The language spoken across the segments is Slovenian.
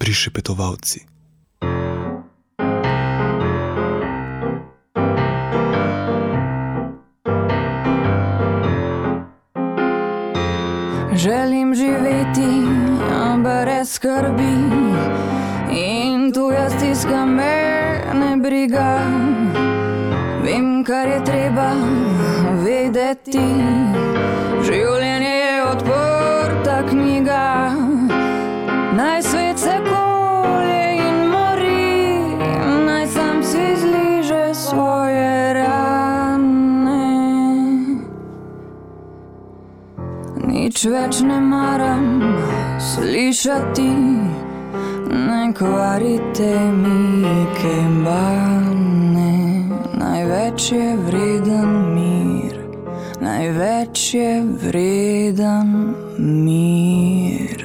Prišepetovalci. Želim živeti brez skrbi in tuja stiska me ne briga. Vem, kar je treba vedeti, življenje je odprta knjiga. Naj svet se kolje in mori, naj sam si zliže svoje rane. Nič več ne maram slišati, ne kvarite mi kembane. Največ je vreden mir, največ je vreden mir.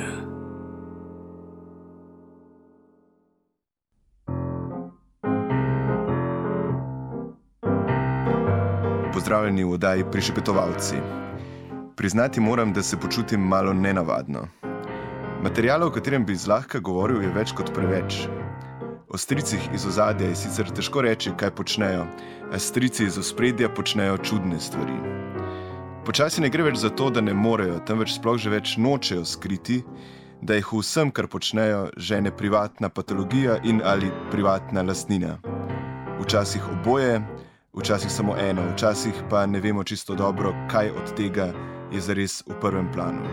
Pozdravljeni v oddaji Prišepetovalci. Priznati moram, da se počutim malo nenavadno. Materiala, o katerem bi zlahka govoril, je več kot preveč. O stricih iz ozadja je sicer težko reči, kaj počnejo, a strici iz ospredja počnejo čudne stvari. Počasi ne gre več za to, da ne morejo, temveč sploh že več nočejo skriti, da jih vsem, kar počnejo, žene privatna patologija in ali privatna lastnina. Včasih oboje, včasih samo eno, včasih pa ne vemo čisto dobro, kaj od tega je zares v prvem planu.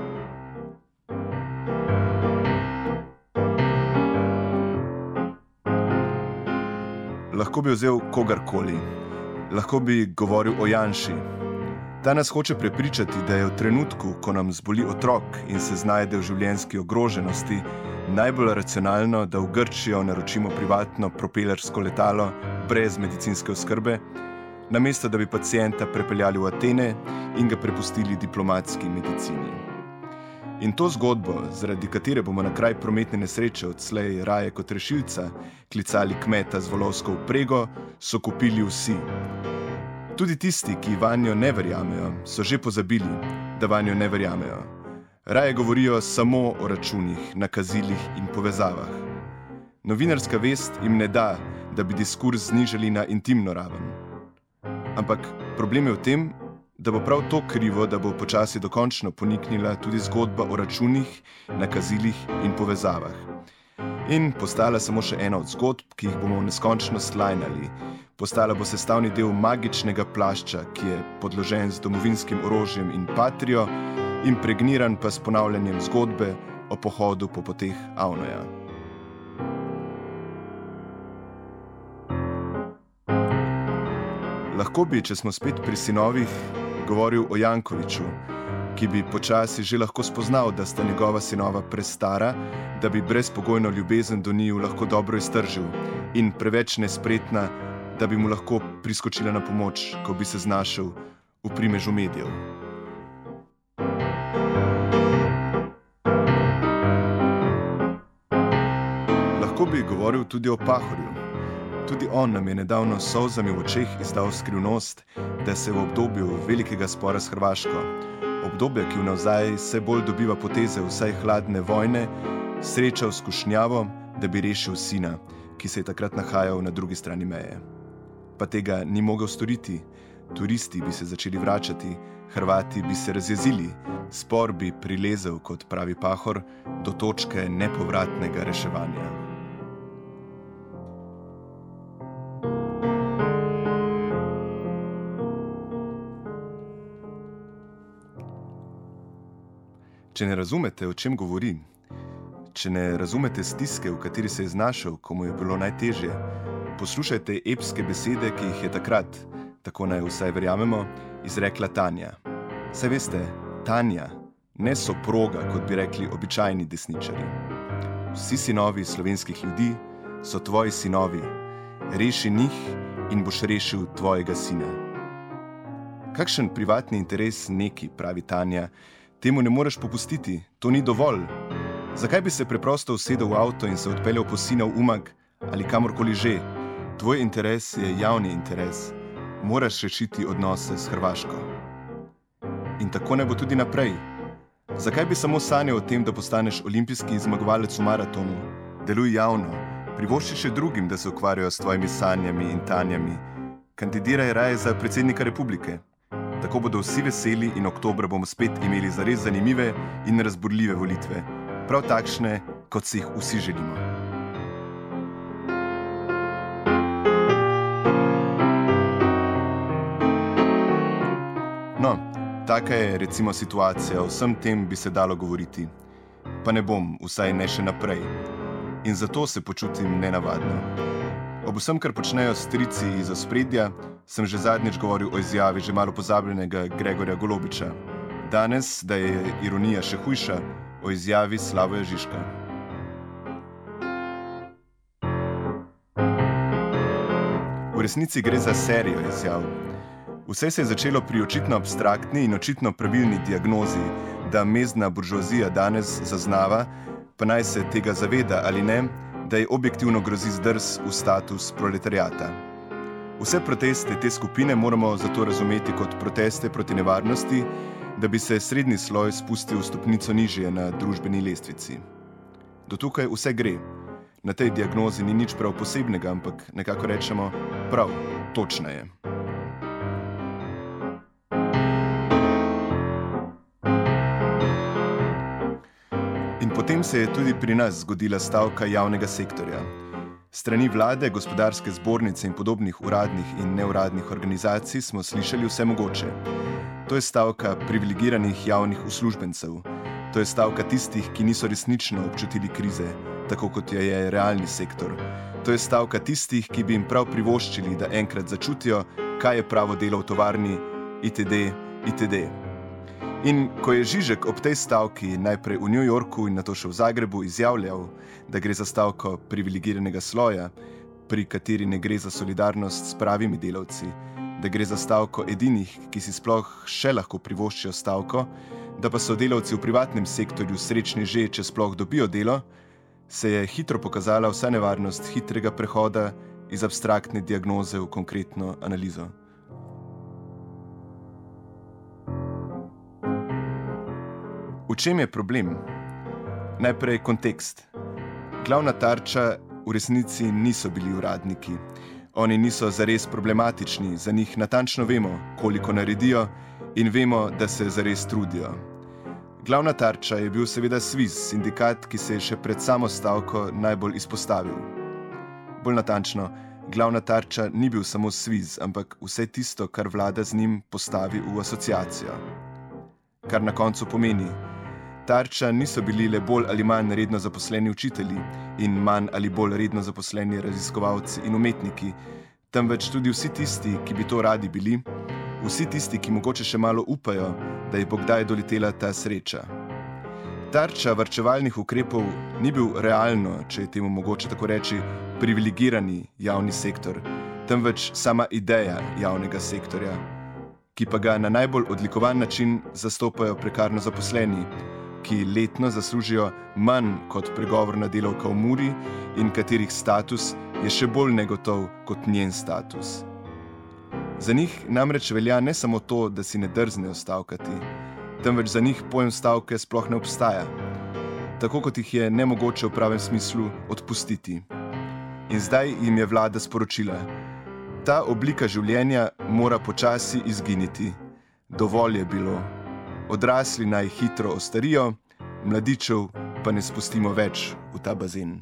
Lahko bi vzel kogarkoli, lahko bi govoril o Janši. Ta nas hoče prepričati, da je v trenutku, ko nam zboli otrok in se znajde v življenjski ogroženosti, najbolj racionalno, da v Grčijo naročimo privatno propelersko letalo brez medicinske oskrbe, namesto da bi pacienta prepeljali v Atene in ga prepustili diplomatski medicini. In to zgodbo, zaradi katere bomo na kraj prometne nesreče odslej raje kot rešilca klicali kmeta z volovsko vprego, so kupili vsi. Tudi tisti, ki vanjo ne verjamejo, so že pozabili, da vanjo ne verjamejo. Raje govorijo samo o računih, nakazilih in povezavah. Novinarska vest jim ne da, da bi diskurz znižali na intimno raven. Ampak problem je v tem, da bo prav to krivo, da bo počasi dokončno poniknila tudi zgodba o računih, nakazilih in povezavah. In postala samo še ena od zgodb, ki jih bomo neskončno slajnali. Postala bo sestavni del magičnega plašča, ki je podložen z domovinskim orožjem in patrijo in pregniran pa s ponavljanjem zgodbe o pohodu po poteh Avnoja. Lahko bi, če smo spet pri sinovih, govoril o Jankoviću, ki bi počasi že lahko spoznal, da sta njegova sinova prestara, da bi brezpogojno ljubezen do njiju lahko dobro iztržil in preveč nespretna, da bi mu lahko priskočila na pomoč, ko bi se znašel v primežu medijev. Lahko bi govoril tudi o Pahorju. Tudi on nam je nedavno s solzami v očeh izdal skrivnost, da se v obdobju velikega spora s Hrvaško, obdobja, ki vnavzaj vse bolj dobiva poteze vsaj hladne vojne, srečal skušnjavo, da bi rešil sina, ki se je takrat nahajal na drugi strani meje. Pa tega ni mogel storiti. Turisti bi se začeli vračati, Hrvati bi se razjezili, spor bi prilezel, kot pravi Pahor, do točke nepovratnega reševanja. Če ne razumete, o čem govori, če ne razumete stiske, v kateri se je znašel, ko mu je bilo najtežje, poslušajte epske besede, ki jih je takrat, tako naj vsaj verjamemo, izrekla Tanja. Saj veste, Tanja, ne soproga, kot bi rekli običajni desničarji. Vsi sinovi slovenskih ljudi so tvoji sinovi. Reši njih in boš rešil tvojega sina. Kakšen privatni interes neki, pravi Tanja, temu ne moreš popustiti, to ni dovolj. Zakaj bi se preprosto usedel v avto in se odpeljal po sina v Umag ali kamorkoli že? Tvoj interes je javni interes. Moraš rešiti odnose s Hrvaško. In tako ne bo tudi naprej. Zakaj bi samo sanjal o tem, da postaneš olimpijski zmagovalec v maratonu? deluj javno, privošči še drugim, da se ukvarjajo s tvojimi sanjami in tanjami. Kandidiraj raje za predsednika republike. Tako bodo vsi veseli in oktobra bomo spet imeli zares zanimive in razburljive volitve. Prav takšne, kot si jih vsi želimo. No, taka je recimo situacija, o vsem tem bi se dalo govoriti. Pa ne bom, vsaj ne še naprej. In zato se počutim nenavadno. Ob vsem, kar počnejo strici iz ospredja, sem že zadnjič govoril o izjavi že malo pozabljenega Gregorja Golobiča. Danes, da je ironija še hujša, o izjavi Slavoja Žižka. V resnici gre za serijo izjav. Vse se je začelo pri očitno abstraktni in očitno pravilni diagnozi, da mezdna buržoazija danes zaznava, pa naj se tega zaveda ali ne, da je objektivno grozi zdrs v status proletariata. Vse proteste te skupine moramo zato razumeti kot proteste proti nevarnosti, da bi se srednji sloj spustil stopnico nižje na družbeni lestvici. Do tukaj vse gre. Na tej diagnozi ni nič prav posebnega, ampak nekako rečemo prav, točna je. Potem se je tudi pri nas zgodila stavka javnega sektorja. Strani vlade, gospodarske zbornice in podobnih uradnih in neuradnih organizacij smo slišali vse mogoče. To je stavka privilegiranih javnih uslužbencev. To je stavka tistih, ki niso resnično občutili krize, tako kot je realni sektor. To je stavka tistih, ki bi jim prav privoščili, da enkrat začutijo, kaj je pravo delo v tovarni, itd., itd. In ko je Žižek ob tej stavki najprej v New Yorku in nato še v Zagrebu izjavljal, da gre za stavko privilegiranega sloja, pri kateri ne gre za solidarnost s pravimi delavci, da gre za stavko edinih, ki si sploh še lahko privoščijo stavko, da pa so delavci v privatnem sektorju srečni že, če sploh dobijo delo, se je hitro pokazala vsa nevarnost hitrega prehoda iz abstraktne diagnoze v konkretno analizo. V čem je problem? Najprej kontekst. Glavna tarča v resnici niso bili uradniki. Oni niso zares problematični, za njih natančno vemo, koliko naredijo in vemo, da se zares trudijo. Glavna tarča je bil seveda SVIZ, sindikat, ki se je še pred samo stavko najbolj izpostavil. Bolj natančno, glavna tarča ni bil samo SVIZ, ampak vse tisto, kar vlada z njim postavi v asociacijo. Kar na koncu pomeni, tarča niso bili le bolj ali manj redno zaposleni učitelji in manj ali bolj redno zaposleni raziskovalci in umetniki, temveč tudi vsi tisti, ki bi to radi bili, vsi tisti, ki mogoče še malo upajo, da je bo kdaj doletela ta sreča. Tarča varčevalnih ukrepov ni bil realno, če je temu mogoče tako reči, privilegirani javni sektor, temveč sama ideja javnega sektorja, ki pa ga na najbolj odlikovan način zastopajo prekarno zaposleni, ki letno zaslužijo manj kot pregovorna delavka v Muri in katerih status je še bolj negotov kot njen status. Za njih namreč velja ne samo to, da si ne drznejo stavkati, temveč za njih pojem stavke sploh ne obstaja, tako kot jih je nemogoče v pravem smislu odpustiti. In zdaj jim je vlada sporočila: ta oblika življenja mora počasi izginiti. Dovolj je bilo. Odrasli naj hitro ostarijo, mladičev pa ne spustimo več v ta bazen.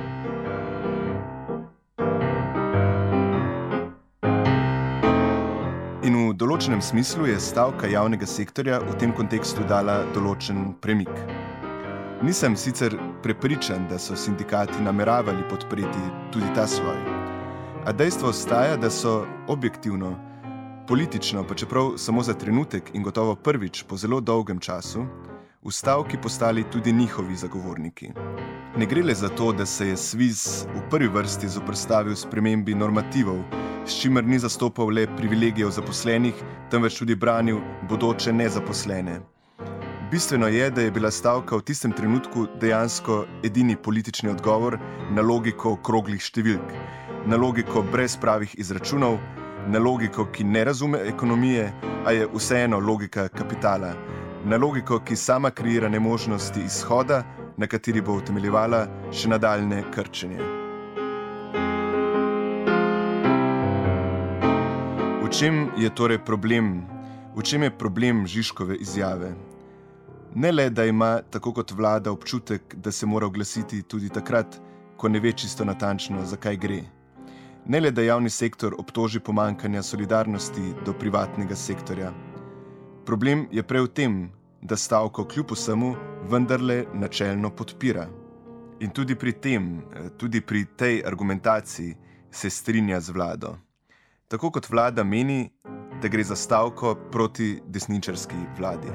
In v določenem smislu je stavka javnega sektorja v tem kontekstu dala določen premik. Nisem sicer prepričan, da so sindikati nameravali podpreti tudi ta sloj, a dejstvo ostaja, da so objektivno, politično, pa čeprav samo za trenutek in gotovo prvič po zelo dolgem času, v stavki postali tudi njihovi zagovorniki. Ne gre le za to, da se je SVIZ v prvi vrsti zoperstavil spremembi normativov, s čimer ni zastopal le privilegijev zaposlenih, temveč tudi branil bodoče nezaposlene. Bistveno je, da je bila stavka v tistem trenutku dejansko edini politični odgovor na logiko okroglih številk, na logiko brez pravih izračunov, na logiko, ki ne razume ekonomije, a je vseeno logika kapitala, na logiko, ki sama kreira nemožnosti izhoda na kateri bo utemeljevala še nadaljne krčenje. V čem je torej problem? V čem je problem Žižkove izjave? Ne le, da ima, tako kot vlada, občutek, da se mora oglasiti tudi takrat, ko ne ve čisto natančno, zakaj gre. Ne le, da javni sektor obtoži pomanjkanja solidarnosti do privatnega sektorja. Problem je prej v tem, da stavko kljub vsemu vendarle načelno podpira. In tudi pri tem, tudi pri tej argumentaciji se strinja z vlado. Tako kot vlada meni, da gre za stavko proti desničarski vladi.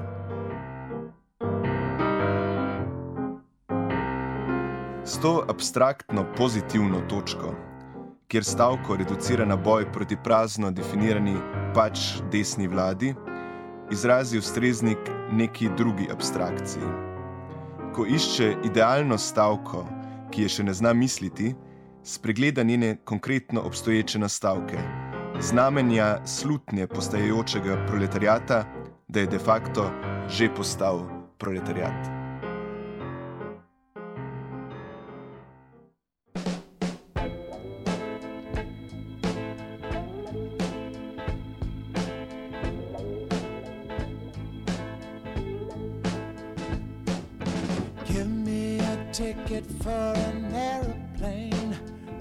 S to abstraktno pozitivno točko, kjer stavko reducira na boj proti prazno definirani pač desni vladi, izrazi ustreznik neki drugi abstrakciji. Ko išče idealno stavko, ki je še ne zna misliti, spregleda njene konkretno obstoječe nastavke, znamenja slutnje postajajočega proletariata, da je de facto že postal proletariat. Give me a ticket for an aeroplane.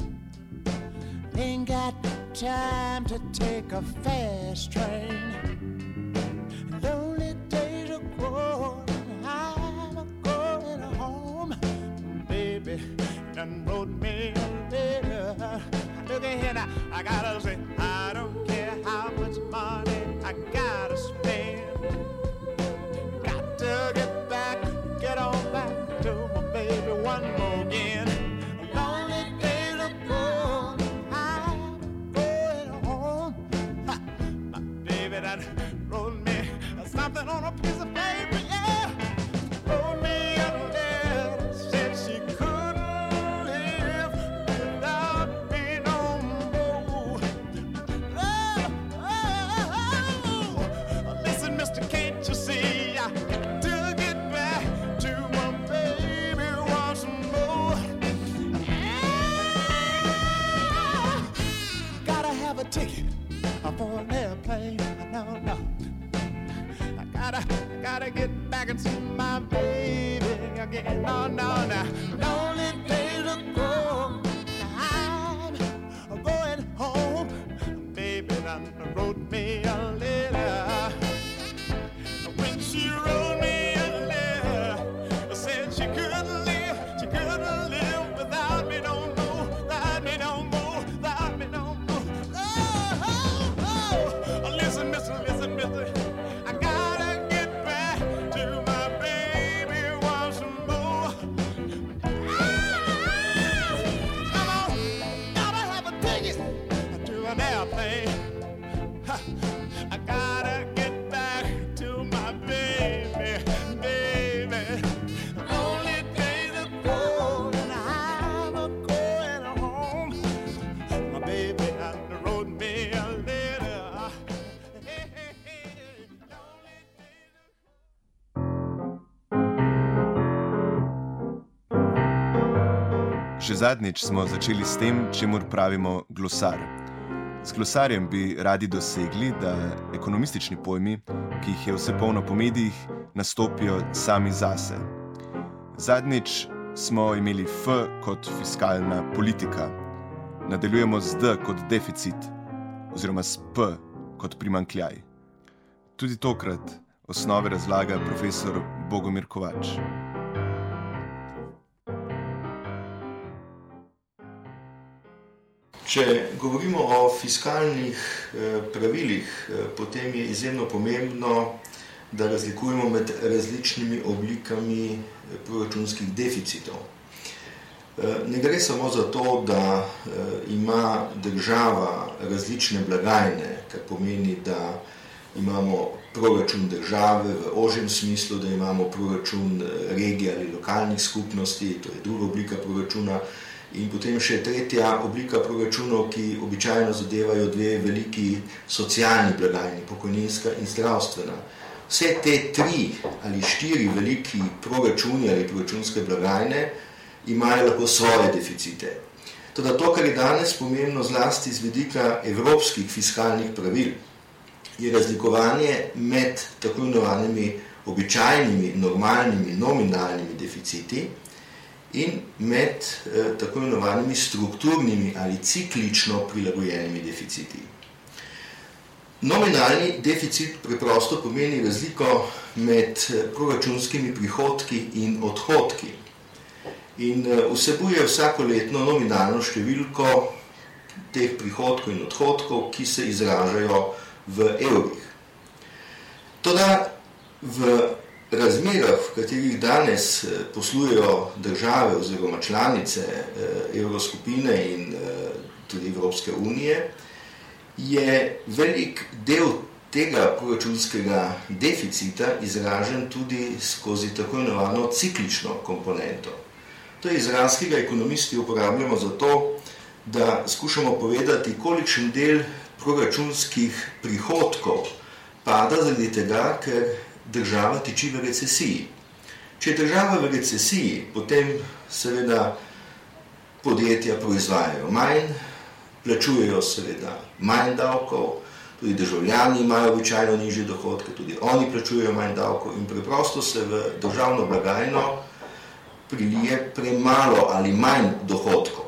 Ain't got time to take a fast train. Lonely days are growing, I'm going home. Baby, done wrote me a letter. Look at here now, I gotta say, I don't care how much money I gotta spend. Got to get on back to my baby one more again. Wrote me something on a piece of paper, yeah. Wrote me a letter, said she couldn't live without me no more. Listen, mister, can't you see? I got to get back to my baby once more. Gotta have a ticket for an airplane. No. I gotta get back and see my baby again. No. Lonely days are gone. I'm going home. Baby done wrote me a letter. When she wrote me a letter, said she couldn't live without me no more, without me no more, without me no more. Oh, listen, mister. I gotta get back to my baby once more. Come on, gotta have a ticket to an airplane. I gotta get back to my baby. Only days are gone and I'm going home. My baby wrote me a letter. Že zadnjič smo začeli s tem, čemur pravimo glosar. S glosarjem bi radi dosegli, da ekonomistični pojmi, ki jih je vse polno po medijih, nastopijo sami zase. Zadnjič smo imeli F kot fiskalna politika. Nadaljujemo z D kot deficit, oziroma s P kot primanjkljaj. Tudi tokrat osnove razlaga profesor Bogomir Kovač. Če govorimo o fiskalnih pravilih, potem je izjemno pomembno, da razlikujemo med različnimi oblikami proračunskih deficitov. Ne gre samo za to, da ima država različne blagajne, kar pomeni, da imamo proračun države v ožjem smislu, da imamo proračun regije ali lokalnih skupnosti, to je druga oblika proračuna, in potem še tretja oblika proračunov, ki običajno zadevajo dve veliki socialni blagajni, pokojninska in zdravstvena. vse te 3 ali 4 veliki proračuni ali proračunske blagajne imajo lahko svoje deficite. Toda to, kar je danes pomembno zlasti z vidika evropskih fiskalnih pravil, je razlikovanje med tako imenovanimi običajnimi, normalnimi, nominalnimi deficiti in med tako imenovanimi strukturnimi ali ciklično prilagojenimi deficiti. Nominalni deficit preprosto pomeni razliko med proračunskimi prihodki in odhodki in vsebuje vsakoletno nominalno številko teh prihodkov in odhodkov, ki se izražajo v evrih. Toda v razmerah, v katerih danes poslujejo države oziroma članice evroskupine in tudi Evropske unije, je velik del tega proračunskega deficita izražen tudi skozi tako imenovano ciklično komponento. To je izraz, ki ga ekonomisti uporabljamo zato, da skušamo povedati, kolikšen del proračunskih prihodkov pada zaradi tega, ker država tiči v recesiji. Če je država v recesiji, potem seveda podjetja proizvajajo manj, plačujejo seveda manj davkov, tudi državljani imajo običajno nižje dohodke, tudi oni plačujejo manj davkov in preprosto se v državno blagajno prilije premalo ali manj dohodkov.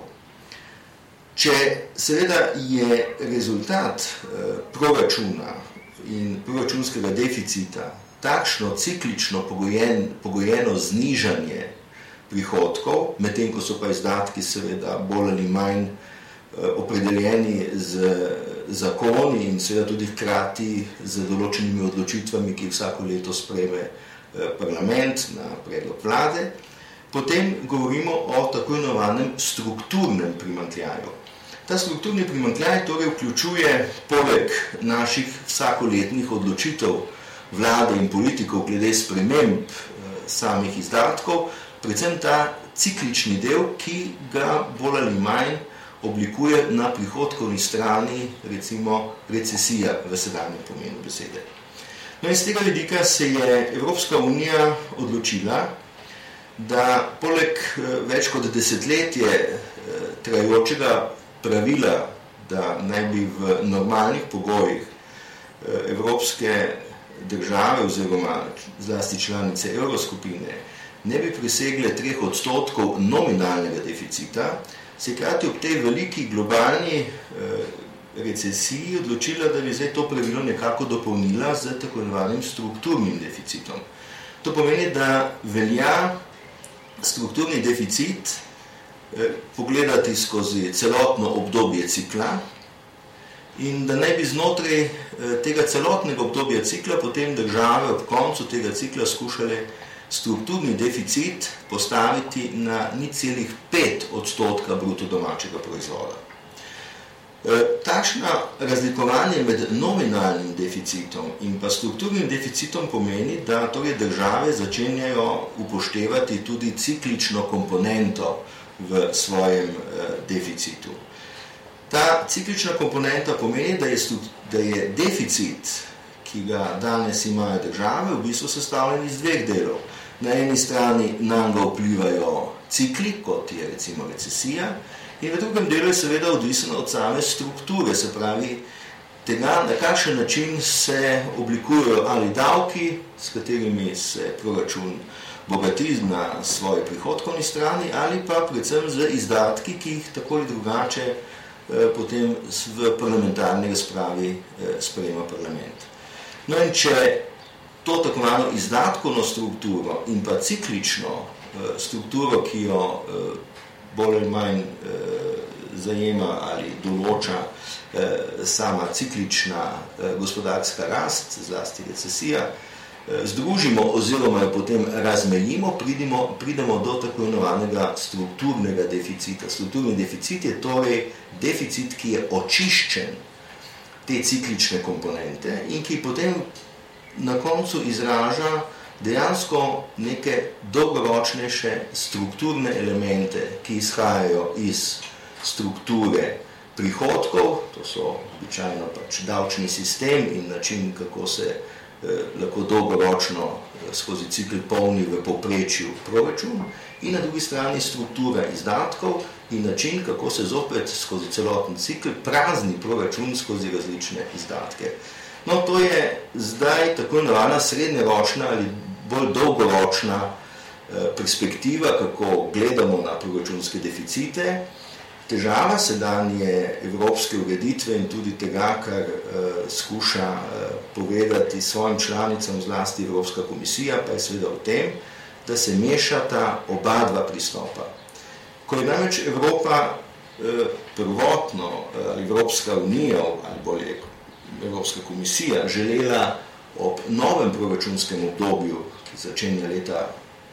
Če seveda je rezultat proračuna in proračunskega deficita takšno ciklično pogojeno znižanje prihodkov, medtem ko so pa izdatki seveda bolj ali manj opredeljeni z zakoni in seveda tudi hkrati z določenimi odločitvami, ki vsako leto sprejme parlament na predlog vlade, potem govorimo o tako imenovanem strukturnem primanjkljaju. Ta strukturni primanjkljaj torej vključuje poleg naših vsakoletnih odločitev vlade in politikov glede sprememb samih izdatkov, predvsem ta ciklični del, ki ga bolj ali manj oblikuje na prihodkovni strani, recimo recesija v sedanjem pomenu besede. No in z tega vidika se je Evropska unija odločila, da poleg več kot desetletje trajajočega pravila, da naj bi v normalnih pogojih evropske države oziroma zlasti članice evroskupine ne bi presegle 3% nominalnega deficita, se je krati ob tej veliki globalni recesiji odločila, da bi zdaj to pravilo nekako dopolnila z tako imenovanim strukturnim deficitom. To pomeni, da velja strukturni deficit pogledati skozi celotno obdobje cikla in da naj bi znotraj tega celotnega obdobja cikla potem države ob koncu tega cikla skušale strukturni deficit postaviti na 0,5% bruto domačega proizvoda. Takšno razlikovanje med nominalnim deficitom in pa strukturnim deficitom pomeni, da torej države začenjajo upoštevati tudi ciklično komponento v svojem deficitu. Ta ciklična komponenta pomeni, da je deficit, ki ga danes imajo države, v bistvu sestavljen iz 2 delov. Na eni strani nam ga vplivajo cikli, kot je recimo recesija, in v drugem delu je seveda odvisno od same strukture, se pravi tega, na kakšen način se oblikujejo ali davki, s katerimi se proračun bogati na svoji prihodkovni strani, ali pa predvsem z izdatki, ki jih tako ali drugače potem v parlamentarni razpravi sprejema parlament. No in če to tako malo izdatkovno strukturo in pa ciklično strukturo, ki jo bolj ali manj zajema ali določa sama ciklična gospodarska rast, zlasti recesija, združimo oziroma jo potem razmejimo, pridemo do tako imenovanega strukturnega deficita. Strukturni deficit je torej deficit, ki je očiščen te ciklične komponente in ki potem na koncu izraža dejansko neke dolgoročnejše strukturne elemente, ki izhajajo iz strukture prihodkov, to so običajno pač davčni sistem in način, kako se lahko dolgoročno skozi cikl polni v povprečju proračun in na drugi strani struktura izdatkov in način, kako se zopet skozi celoten cikl prazni proračun skozi različne izdatke. No, to je zdaj tako imenovana srednjeročna ali bolj dolgoročna perspektiva, kako gledamo na proračunske deficite. Težava sedanje evropske ureditve in tudi tega, kar skuša povedati svojim članicam, zlasti Evropska komisija, pa je seveda v tem, da se mešata oba dva pristopa. Ko je namreč Evropa prvotno, ali Evropska unija, ali bolje Evropska komisija, želela ob novem proračunskem obdobju, ki začenja leta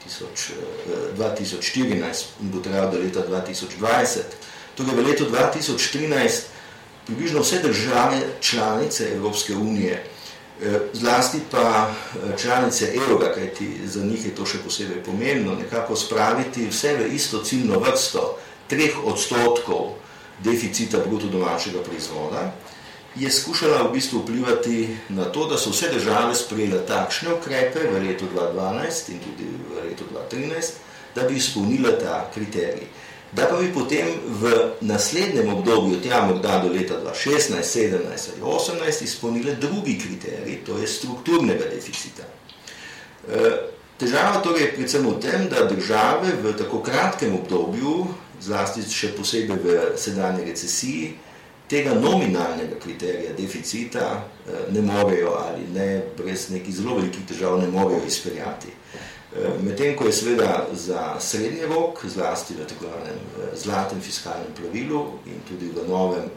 2014 in bo trajal do leta 2020, torej v letu 2013 približno vse države članice Evropske unije, zlasti pa članice evra, kajti za njih je to še posebej pomembno, nekako spraviti vse v isto ciljno vrsto 3% deficita bruto domačega proizvoda, je skušala v bistvu vplivati na to, da so vse države sprejele takšne ukrepe v letu 2012 in tudi v letu 2013, da bi izpolnila ta kriterij. Da pa bi potem v naslednjem obdobju, tja morda do leta 2016, 2017 ali 2018, izpolnile drugi kriterij, to je strukturnega deficita. Težava torej je predvsem v tem, da države v tako kratkem obdobju, zlasti še posebej v sedanji recesiji, tega nominalnega kriterija deficita ne morejo ali ne, brez nekih zelo velikih težav ne morejo izpeljati. Medtem ko je seveda za srednji rok, zlasti v tako zlatem fiskalnem pravilu in tudi v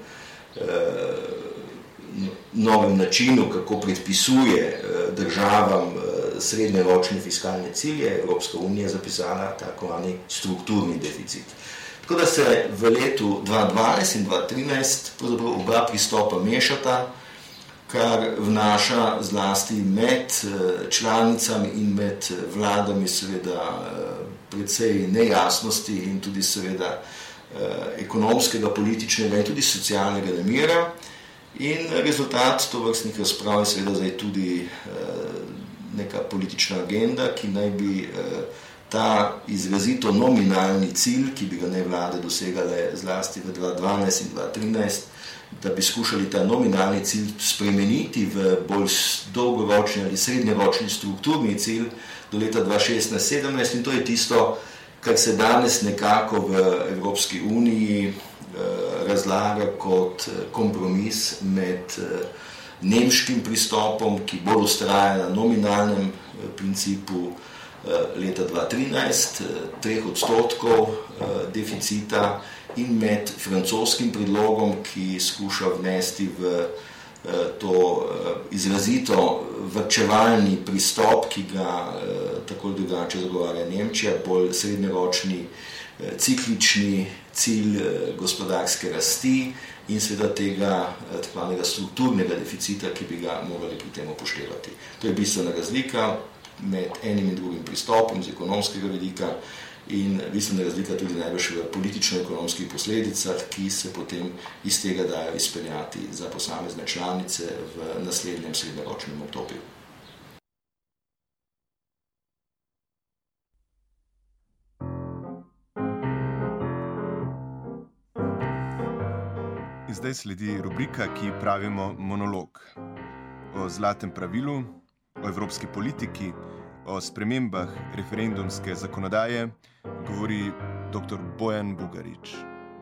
novem načinu, kako predpisuje državam srednjeročne fiskalne cilje, Evropska unija zapisala tako strukturni deficit. Tako da se v letu 2012 in 2013 pravzaprav oba pristopa mešata, kar vnaša zlasti med članicami in med vladami seveda precej nejasnosti in tudi seveda ekonomskega, političnega in tudi socialnega nemira. In rezultat tovrstnih razprav je seveda zdaj tudi neka politična agenda, ki naj bi ta izrazito nominalni cilj, ki bi ga ne vlade dosegale zlasti v 2012 in 2013, da bi skušali ta nominalni cilj spremeniti v bolj dolgoročni ali srednjeročni strukturni cilj do leta 2016-2017 in to je tisto, kar se danes nekako v Evropski uniji razlaga kot kompromis med nemškim pristopom, ki bolj vztraja na nominalnem principu leta 2013, 3% deficita in med francoskim predlogom, ki skuša vnesti v to izrazito varčevalni pristop, ki ga tako drugače zagovarja Nemčija, bolj srednjeročni ciklični cilj gospodarske rasti in seveda tega takvanega strukturnega deficita, ki bi ga morali pri tem upoštevati. To je bistvena razlika med enim in drugim pristopom z ekonomskega vidika in bistvena razlika tudi najbrž v politično-ekonomskih posledicah, ki se potem iz tega dajo izpeljati za posamezne članice v naslednjem srednjeročnem obdobju. In zdaj sledi rubrika, ki pravimo monolog. O zlatem pravilu, o evropski politiki, o spremembah referendumske zakonodaje govori dr. Bojan Bugarič.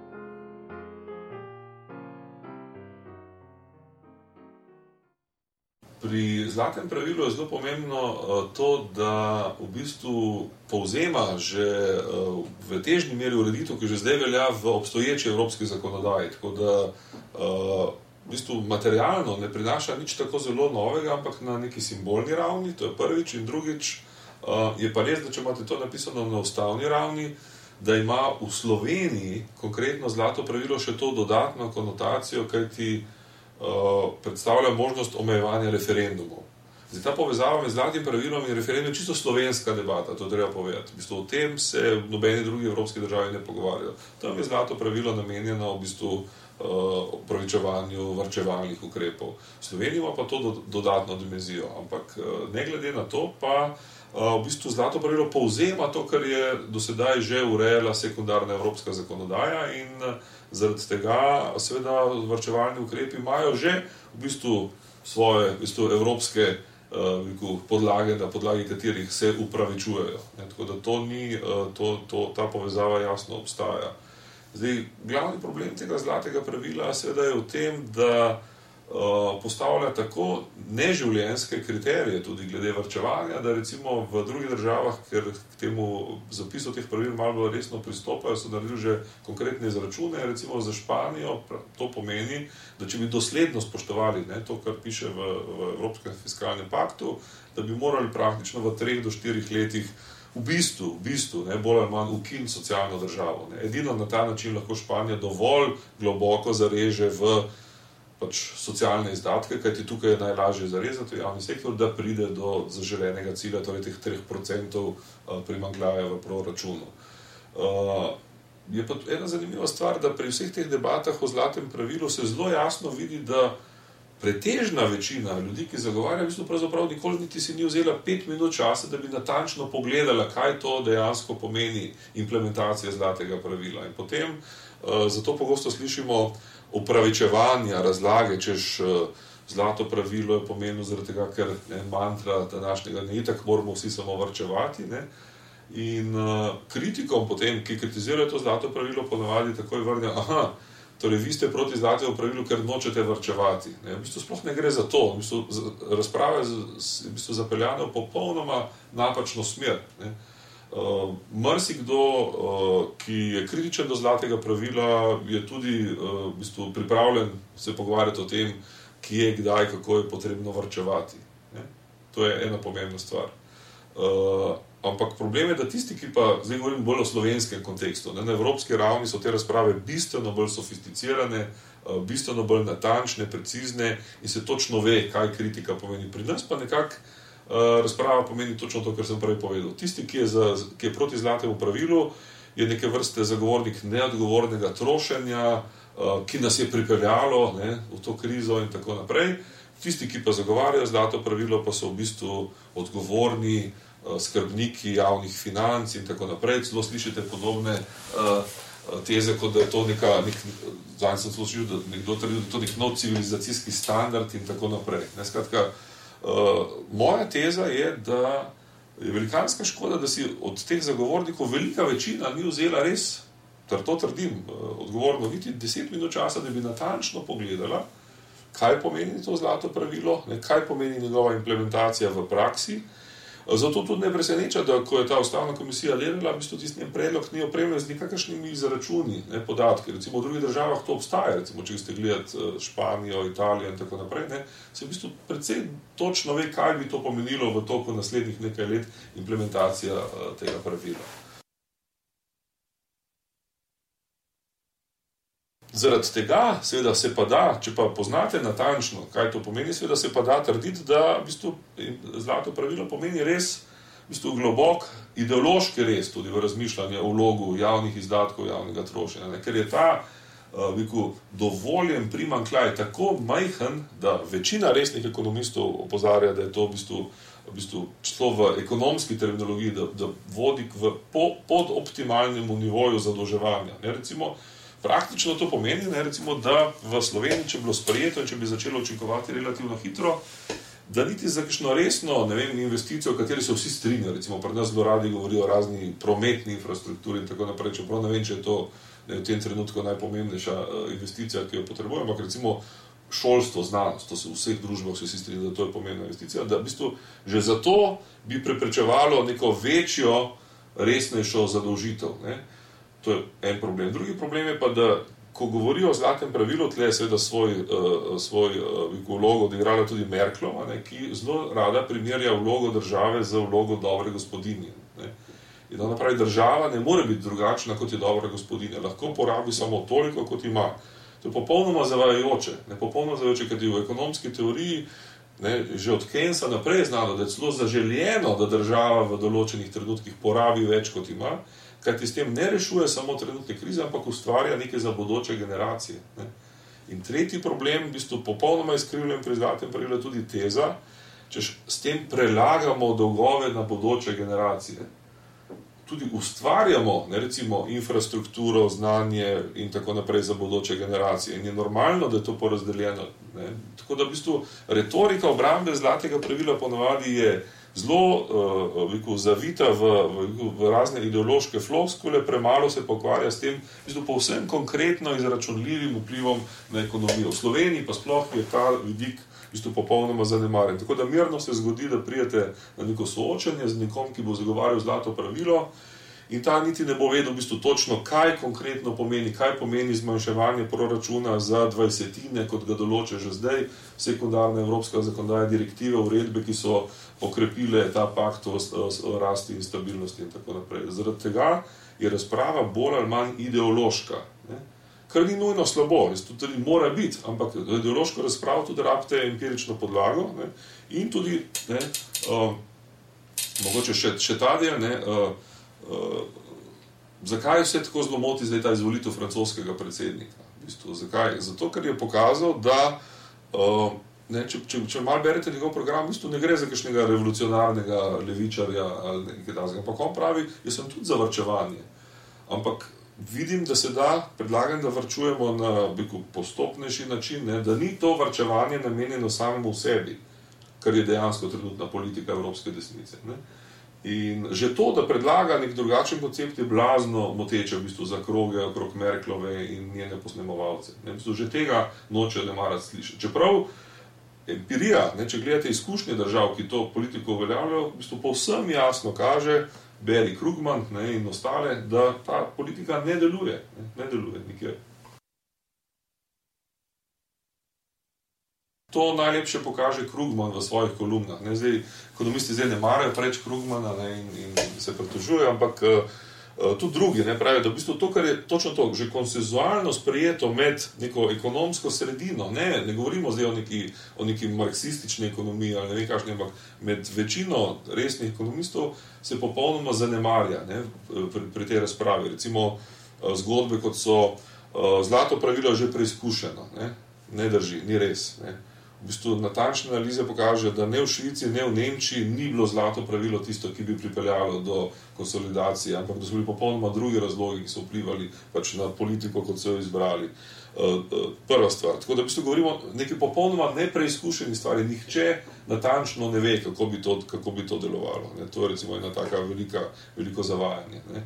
Pri zlatem pravilu je zelo pomembno to, da v bistvu povzema že v težni meri ureditev, ki že zdaj velja v obstoječi evropski zakonodaji. Tako da v bistvu materialno ne prinaša nič tako zelo novega, ampak na neki simbolni ravni, to je prvič, in drugič je pa res, da če imate to napisano na ustavni ravni, da ima v Sloveniji konkretno zlato pravilo še to dodatno konotacijo, kajti predstavlja možnost omejevanja referendumov. Zdaj, ta povezava med zlatim pravilom in referendumom je čisto slovenska debata, to treba povedati. V bistvu, o tem se v nobeni drugi evropski državi ne pogovarjajo. Tam je zlato pravilo namenjeno v bistvu opravičevanju varčevalnih ukrepov. Slovenija ima pa to dodatno dimenzijo, ampak ne glede na to pa v bistvu zlato pravilo povzema to, kar je do sedaj že urejala sekundarna evropska zakonodaja in zaradi tega seveda varčevalni ukrepi imajo že v bistvu svoje evropske podlage, na podlagi katerih se upravičujejo. Tako da to ni, ta povezava jasno obstaja. Zdaj, glavni problem tega zlatega pravila seveda je v tem, da postavlja tako neživljenjske kriterije tudi glede varčevanja, da recimo v drugih državah, ker k temu zapisu teh pravil malo bolj resno pristopajo, so naredili že konkretne izračune, recimo za Španijo to pomeni, da če bi dosledno spoštovali to, kar piše v Evropskem fiskalnem paktu, da bi morali praktično v 3 do 4 letih v bistvu, bolj ali manj ukiniti socialno državo. Edino na ta način lahko Španija dovolj globoko zareže v socialne izdatke, kajti tukaj je najlažje zarezati v javni sektor, da pride do zaželenega cilja, torej teh 3% primanjkljaja v proračunu. Je pa ena zanimiva stvar, da pri vseh teh debatah o zlatem pravilu se zelo jasno vidi, da pretežna večina ljudi, ki zagovarja, v bistvu pravzaprav nikoli niti si ni vzela 5 minut časa, da bi natančno pogledala, kaj to dejansko pomeni implementacija zlatega pravila. In potem zato pogosto slišimo opravičevanja, razlage, češ zlato pravilo je pomenilo zaradi tega, ker mantra današnjega dne, itak moramo vsi samo varčevati. In kritikom potem, ki kritizirajo to zlato pravilo, ponavadi takoj vrnejo, torej vi ste proti zlatemu pravilu, ker nočete varčevati. V bistvu sploh ne gre za to. V bistvu razprava je v bistvu zapeljana v popolnoma napačno smer. Marsikdo, ki je kritičen do zlatega pravila, je tudi v bistvu pripravljen se pogovarjati o tem, kje, kdaj, kako je potrebno varčevati. To je ena pomembna stvar. Ampak problem je, da tisti, ki pa, zdaj govorim bolj o slovenskem kontekstu, na evropski ravni so te razprave bistveno bolj sofisticirane, bistveno bolj natančne, precizne in se točno ve, kaj kritika pomeni. Pri nas pa nekako razprava pomeni točno to, kar sem prej povedal. Tisti, ki je proti zlatemu pravilu, je neke vrste zagovornik neodgovornega trošenja, ki nas je pripeljalo v to krizo in tako naprej. Tisti, ki pa zagovarjajo zlato pravilo, pa so v bistvu odgovorni skrbniki javnih financ in tako naprej. Celo slišite podobne teze, kot da je to zanj sem slišal, da nekdo trdi, da je to nek nov civilizacijski standard in tako naprej. Skratka, moja teza je, da je velikanska škoda, da si od teh zagovornikov velika večina ni vzela res, to trdim, odgovorno niti 10 minut časa, da bi natančno pogledala, kaj pomeni to zlato pravilo, kaj pomeni njegova implementacija v praksi. Zato tudi ne preseneča, da ko je ta ustavna komisija delala, v bistvu tisti njen predlog ni opremljen z nikakršnimi izračuni, podatki. Recimo v drugih državah to obstaja, recimo če ste gledati Španijo, Italijo in tako naprej, se v bistvu precej točno ve, kaj bi to pomenilo v toku naslednjih nekaj let implementacija tega pravila. Zaradi tega, seveda se pa da, če pa poznate natančno, kaj to pomeni, seveda se pa da trditi, da v bistvu zlato pravilo pomeni res v bistvu globok ideološki res tudi v razmišljanju o vlogu javnih izdatkov, javnega trošenja, ker je ta dovoljen primanjkljaj tako majhen, da večina resnih ekonomistov opozarja, da je to v bistvu šlo v ekonomski terminologiji, da vodi k podoptimalnemu nivoju zadolževanja. Recimo, praktično to pomeni, recimo, da v Sloveniji, če bi bilo sprejeto in če bi začelo učinkovati relativno hitro, da niti za kakšno resno, investicijo, o kateri se vsi strinjajo, recimo pri nas zelo radi govorijo o razni prometni infrastrukturi in tako naprej, čeprav ne vem, če je to v tem trenutku najpomembnejša investicija, ki jo potrebujemo, ampak recimo šolstvo, znanost, to se v vseh družbah se vsi strinjajo, da to je pomembna investicija, da v bistvu že zato bi preprečevalo neko večjo, resnejšo zadolžitev. To je en problem. Drugi problem je pa, da ko govorijo o zlatem pravilu, tle je seveda svoj vlogo odigrala tudi Merklova, ki zelo rada primerja vlogo države z vlogo dobre gospodinje. In ona pravi, država ne more biti drugačna, kot je dobra gospodinja. Lahko porabi samo toliko, kot ima. To je popolnoma zavajajoče. Kajti v ekonomski teoriji že od Keynesa naprej je znano, da je celo zaželjeno, da država v določenih trenutkih porabi več, kot ima, kajti s tem ne rešuje samo trenutne krize, ampak ustvarja nekaj za bodoče generacije. Ne. In tretji problem, v bistvu popolnoma izkrivljen pri zlatem pravilu, je tudi teza, če s tem prelagamo dolgove na bodoče generacije. Tudi ustvarjamo, recimo, infrastrukturo, znanje in tako naprej za bodoče generacije. In je normalno, da je to porazdeljeno. Ne. Tako da v bistvu retorika obrambe zlatega pravila ponavadi je zelo zavita v razne ideološke floskule, premalo se pokvarja s tem v bistvu povsem konkretno izračunljivim vplivom na ekonomijo. V Sloveniji pa sploh je ta vidik v bistvu popolnoma zanemaren. Tako da mirno se zgodi, da prijete na neko soočenje z nekom, ki bo zagovarjal zlato pravilo in ta niti ne bo vedel v bistvu točno, kaj konkretno pomeni, kaj pomeni zmanjševanje proračuna za 20, kot ga določa že zdaj sekundarna evropska zakonodaja, direktive, uredbe, ki so okrepile ta pakt o rasti in stabilnosti in tako naprej. Zaradi tega je razprava bolj ali manj ideološka. Ne? Kar ni nujno slabo, tudi mora biti, ampak ideološko razpravo tudi rabite empirično podlago, ne, in tudi, ne, mogoče še ta del, ne, zakaj vse tako zelo moti zdaj ta izvolitev francoskega predsednika? V bistvu, zakaj? Zato, ker je pokazal, da, ne, če malo berete njegov program, v bistvu ne gre za kakšnega revolucionarnega levičarja ali nekaj takega, ampak on pravi, jaz sem tudi za varčevanje, ampak vidim, da se da, predlagam, da varčujemo na postopnejši način, ne, da ni to varčevanje namenjeno samemu sebi, kar je dejansko trenutna politika evropske desnice. Ne. In že to, da predlaga nek drugačen koncept, je blazno moteče v bistvu za kroge okrog Merklove in njene posnemovalce. Ne. V bistvu že tega noče ne marat slišati. Čeprav empirija, ne, če gledate izkušnje držav, ki to politiko uveljavljajo, v bistvu povsem jasno kaže, Barry Krugman, ne, in ostale, da ta politika ne deluje nikjer. To najlepše pokaže Krugman v svojih kolumnah. Ne. Zdaj, ekonomisti zdaj ne marajo preč Krugmana, ne, in se pritožujejo, ampak tudi drugi, ne, pravijo, da v bistvu to, kar je točno to, že konsenzualno sprejeto med neko ekonomsko sredino, ne govorimo zdaj o neki marksistični ekonomiji ali ne vem kakšni, ampak med večino resnih ekonomistov se popolnoma zanemarja, ne, pri tej razpravi. Recimo zgodbe, kot so zlato pravilo že preizkušeno, ne drži, ni res. Ne. V bistvu natančne analize pokaže, da ne v Švici, ne v Nemčiji ni bilo zlato pravilo tisto, ki bi pripeljalo do konsolidacije, ampak da so bili popolnoma drugi razlogi, ki so vplivali pač na politiko, kot so jo izbrali. Prva stvar. Tako da v bistvu govorimo o neki popolnoma nepreizkušeni stvari. Nihče natančno ne ve, kako bi to delovalo. Ne. To je recimo ena taka veliko zavajanje. Ne.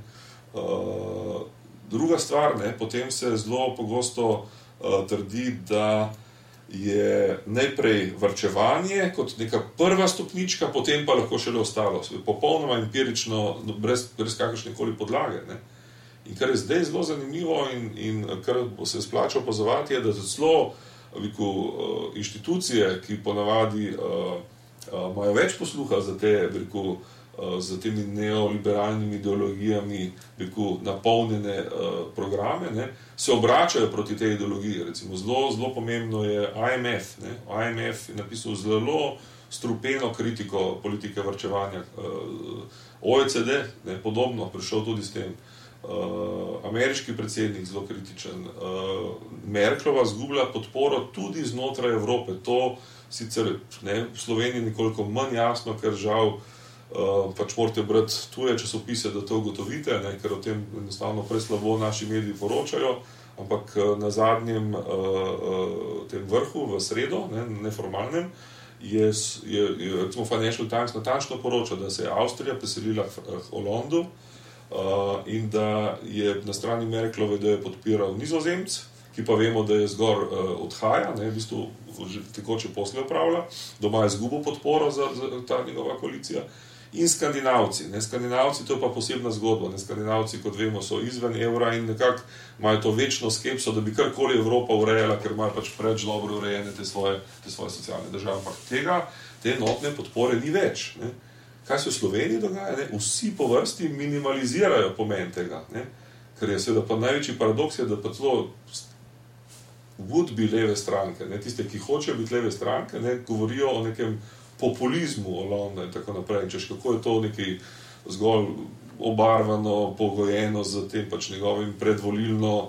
Druga stvar, ne, potem se zelo pogosto trdi, da je najprej varčevanje kot neka prva stopnička, potem pa lahko šele ostalo. Popolnoma empirično, brez kakršnekoli podlage. Ne. In kar je zdaj zelo zanimivo in kar se splača opazovati, je, da celo inštitucije, ki ponavadi imajo več posluha za te, za temi neoliberalnimi ideologijami napolnjene programe, ne, se obračajo proti tej ideologiji. Recimo, zelo pomembno je IMF. Ne. IMF je napisal zelo strupeno kritiko politike varčevanja. OECD, ne, podobno, prišel tudi s tem. Ameriški predsednik zelo kritičen. Merklova zgublja podporo tudi znotraj Evrope. To sicer, ne, v Sloveniji nekoliko manj jasno, ker žal pač morate brati tuje časopise, da to ugotovite, ne, ker o tem enostavno preslabo naši mediji poročajo, ampak na zadnjem tem vrhu v sredo, ne, neformalnem, je recimo Financial Times natančno poročal, da se je Avstrija preselila v Hollandu in da je na strani Merklove, da je podpiral Nizozemc, ki pa vemo, da je zgor odhaja, ne, v bistvu tekoče posle opravlja, doma je izgubil podporo za ta njegova koalicija. In Skandinavci. Ne, Skandinavci, to je pa posebna zgodba. Ne, Skandinavci, kot vemo, so izven evra in nekako imajo to večno skepso, da bi karkoli Evropa urejala, ker imajo pač preč dobro urejene te svoje socialne države. Ampak te enotne podpore ni več. Ne. Kaj se v Sloveniji dogaja? Ne? Vsi po vrsti minimalizirajo pomen tega. Ne. Ker je seveda pa največji paradoks je, da pa celo would-be leve stranke, ne, tiste, ki hočejo biti leve stranke, ne, govorijo o nekem populizmu Hollande in tako naprej. Češ, kako je to nekaj zgolj obarvano, pogojeno z tem pač njegovim predvolilno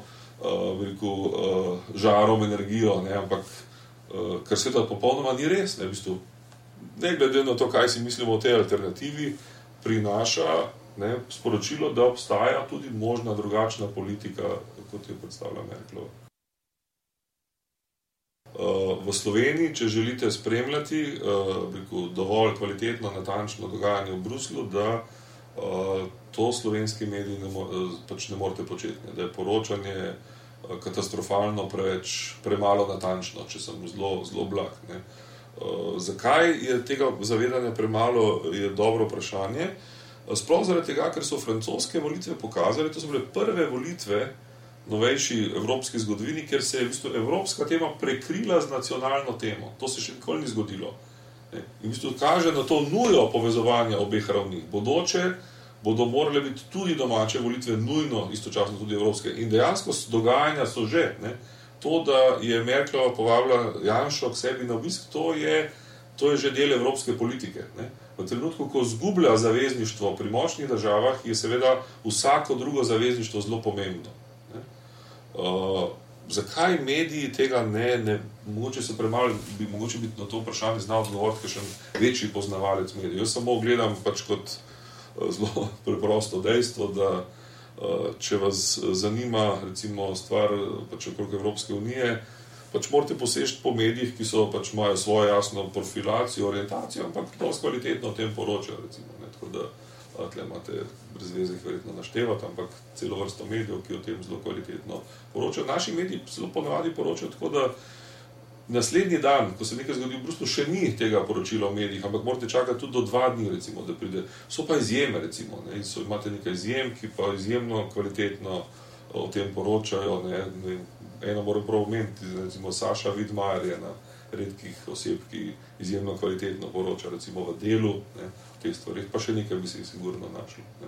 žarom, energijo, ne, ampak kar seveda popolnoma ni res, ne, v bistvu, ne glede na to, kaj si mislimo o tej alternativi, prinaša, ne, sporočilo, da obstaja tudi možna drugačna politika, kot jo predstavlja Merklova. V Sloveniji, če želite spremljati dovolj kvalitetno, natančno dogajanje v Bruslju, da to slovenski mediji pač ne morete početi, da je poročanje katastrofalno premalo natančno, če sem zelo blag. Ne. Zakaj je tega zavedanja premalo, je dobro vprašanje. Sploh zaradi tega, ker so francoske volitve pokazali, to so bile prve volitve novejši evropski zgodovini, kjer se je v bistvu evropska tema prekrila z nacionalno temo. To se še nikoli ni zgodilo. In v bistvu kaže na to nujo povezovanja obeh ravni. Bodoče bodo morale biti tudi domače volitve nujno, istočasno tudi evropske. In dejansko dogajanja so že. Ne. To, da je Merklova povabila Janšo k sebi na obisk, to je že del evropske politike. Ne. V trenutku, ko zgublja zavezništvo pri močnih državah, je seveda vsako drugo zavezništvo zelo pomembno. Zakaj mediji tega ne mogoče se premalo, bi mogoče biti na to vprašanje znal odgovoriti, ker še večji poznavalec medijev. Jaz samo gledam pač kot zelo preprosto dejstvo, da če vas zanima recimo stvar pač okrog Evropske unije, pač morate poseči po medijih, ki so pač imajo svojo jasno profilacijo, orientacijo, ampak dosti kvalitetno o tem poročajo, recimo, ne, tako da tle imate brez veze jih verjetno naštevati, ampak celo vrsto medijev, ki o tem zelo kvalitetno poročajo. Naši mediji zelo ponavadi poročajo tako, da naslednji dan, ko se nekaj zgodi v Bruslju, še ni tega poročila o medijih, ampak morate čakati tudi do 2 dni, recimo, da pride. So pa izjeme, recimo, ne, in imate nekaj izjem, ki pa izjemno kvalitetno o tem poročajo, ne, eno moram prav omeniti, recimo Saša Vidmajer je ena redkih oseb, ki izjemno kvalitetno poroča, recimo v Delu, ne, v teh stvarih, pa še nekaj bi se jih sigurno našli. Ne.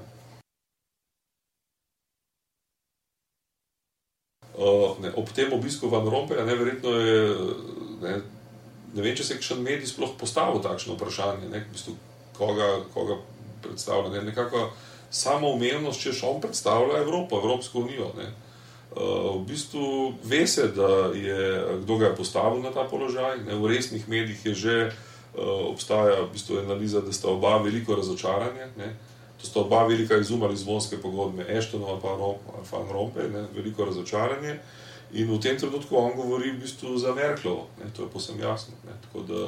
Ob tem obisku Van Rompuya, neverjetno je, ne vem, če se kakšen medij sploh postavil takšno vprašanje, ne, v bistvu, koga predstavlja, ne, nekako samoumevnost, češ on predstavlja Evropo, Evropsko unijo, ne. V bistvu ve se, da kdo ga je postavil na ta položaj, ne, v resnih medijih je že obstaja v bistvu analiza, da sta oba veliko razočaranje, ne. To sta oba velika izuma Lizbonske pogodbe, Ashtonova pa Van Rompuy, ne, veliko razočaranje, in v tem trenutku on govori v bistvu za Merklovo, ne, to je povsem jasno, ne, tako da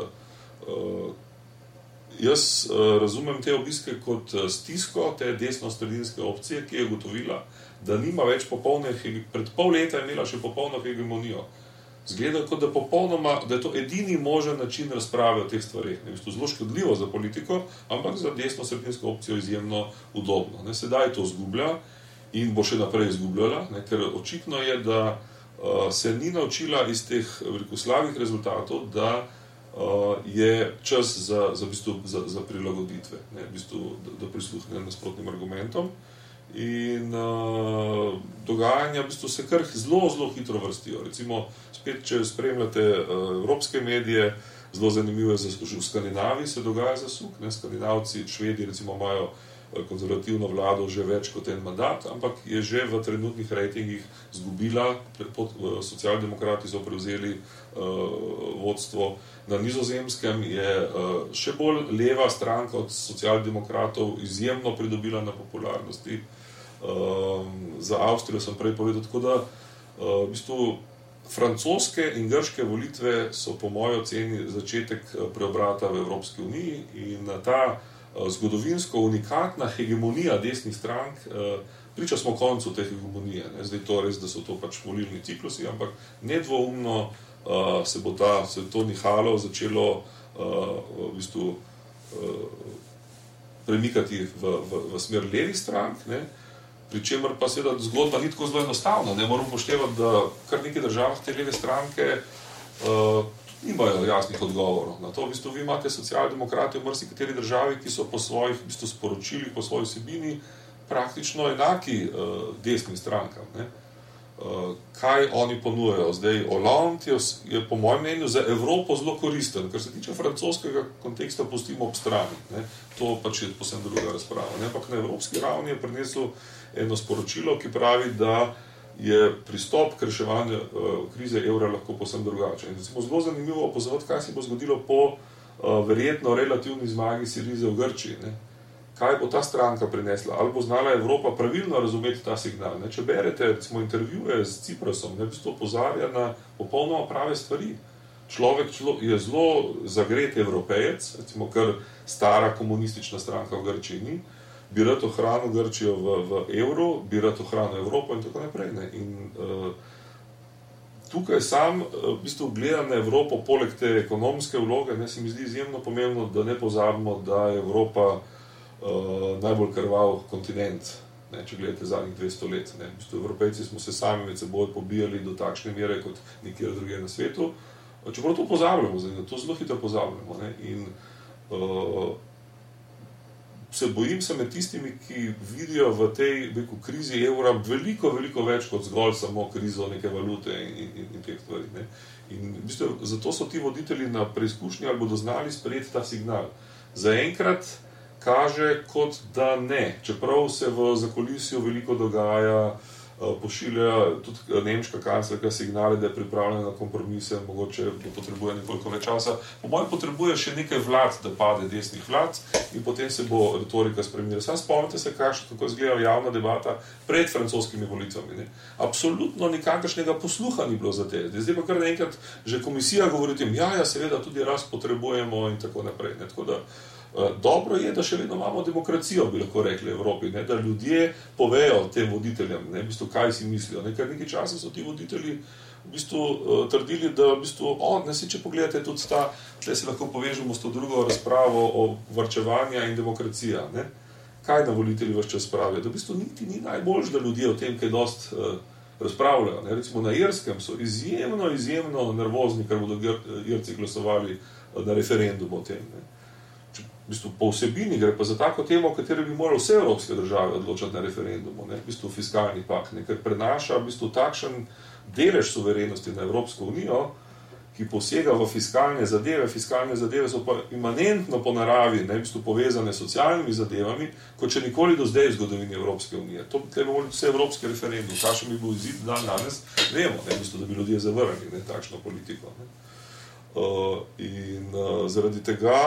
jaz razumem te obiske kot stisko te desno-sredinske opcije, ki je ugotovila, da nima več pred pol leta imela še popolno hegemonijo. Zgleda, kot da je to edini možen način razprave o teh stvareh. Zelo škodljivo za politiko, ampak za desno-sredinsko opcijo izjemno udobno. Ne, sedaj to izgublja in bo še naprej izgubljala, ne, ker očitno je, da se ni naučila iz teh slabih rezultatov, da je čas za prilagoditve, ne, v bistvu, da prisluhne nasprotnim argumentom. In dogajanja v bistvu se kar zelo hitro vrstijo. Recimo, spet, če spremljate evropske medije, zelo zanimivo je, že v Skandinaviji se dogaja zasuk. Skandinavci, Švedi recimo imajo konzervativno vlado že več kot en mandat, ampak je že v trenutnih rejtingih zgubila, socialdemokrati so prevzeli vodstvo. Na Nizozemskem je še bolj leva stranka od socialdemokratov izjemno pridobila na popularnosti. Za Avstrijo sem prej povedal, tako da v bistvu francoske in grške volitve so po moji oceni začetek preobrata v Evropski uniji in ta zgodovinsko unikatna hegemonija desnih strank, priča smo koncu te hegemonije. Ne? Zdaj to res, da so to pač volilni ciklusi, ampak nedvoumno se bo to nihalo začelo v bistvu premikati v smer levih strank, ne? Pri čemer pa seveda zgodba ni tako zelo enostavna. Ne moramo poštevati, da kar nekaj državah te leve stranke nimajo jasnih odgovorov. Na to v bistvu vi imate socialdemokrati v marsikateri državi, ki so po svojih v bistvu sporočilih, po svoji vsebini praktično enaki desnim strankam. Ne? kaj oni ponujajo. Zdaj, Hollande je po mojem mnenju za Evropo zelo koristen, kar se tiče francoskega konteksta, pustimo ob strani. Ne. To pač je posebno druga razprava. Ne. Ampak na evropski ravni je prineslo eno sporočilo, ki pravi, da je pristop k reševanju krize evra lahko posebno drugačen. In recimo zelo zanimivo opazovati, kaj se bo zgodilo po verjetno relativni zmagi Sirize v Grčiji. Ne. Kaj bo ta stranka prinesla? Ali bo znala Evropa pravilno razumeti ta signal? Ne. Če berete recimo intervjuje z Ciprasom, ne, bi to opozarja na popolnoma prave stvari. Človek je zelo zagret evropejec, recimo kar stara komunistična stranka v Grčiji ni, bi rad ohranil Grčijo v evru, bi rad ohranil Evropo in tako naprej. Ne. In tukaj sam v bistvu gledam na Evropo poleg te ekonomske vloge, ne, se mi zdi izjemno pomembno, da ne pozabimo, da je Evropa najbolj krvav kontinent, ne, če gledate zadnjih 200 let. Ne. V bistvu Evropejci smo se sami med seboj pobijali do takšne mere kot nikjer drugje na svetu. Čeprav to pozabljamo, to zelo hitro pozabljamo. Ne. In se bojim se med tistimi, ki vidijo v tej krizi evra veliko več kot zgolj samo krizo neke valute in teh stvari. Ne. In v bistvu, zato so ti voditelji na preizkušnji ali bodo znali sprejeti ta signal. Zaenkrat kaže kot da ne, čeprav se v zakulisju veliko dogaja, pošilja tudi nemška kanclerka signale, da je pripravljena na kompromise, mogoče potrebuje nekoliko več časa. Po mojem potrebuje še nekaj vlad, da pade desnih vlad in potem se bo retorika spremenila. Sam spomnite se, kako je izgledala javna debata pred francoskimi volitvami. Ne. Absolutno nikakršnega posluha ni bilo za te. Zdaj pa kar naenkrat že komisija govori o tem, ja, seveda tudi rast potrebujemo in tako naprej. Ne. Tako da dobro je, da še vedno imamo demokracijo, bi lahko rekli v Evropi, ne, da ljudje povejo tem voditeljem, ne, v bistvu, kaj si mislijo. Ker nekaj časa so ti voditelji v bistvu trdili, da v bistvu, če pogledate tudi tle se lahko povežemo s to drugo razpravo o varčevanja in demokracija. Ne. Kaj na voditelji vaš čas pravijo? Da v bistvu niti ni najboljš, da ljudje o tem kaj dost razpravljajo. Ne. Recimo na Irskem so izjemno nervozni, ker bodo Irci glasovali na referendumu o tem. Ne. V bistvu po vsebini gre pa za tako temo, o kateri bi morali vse evropske države odločati na referendumu, ne, v bistvu fiskalni pakt, ne, ker prenaša v bistvu takšen delež suverenosti na Evropsko unijo, ki posega v fiskalne zadeve. Fiskalne zadeve so pa imanentno po naravi, ne, v bistvu povezane s socialnimi zadevami, kot še nikoli do zdaj v zgodovini Evropske unije. To bi morali vse evropske referendum, kakšen bi bil izid danes, vemo, ne, v bistvu, da bi ljudje zavrnili, ne, takšno politiko. Ne. Zaradi tega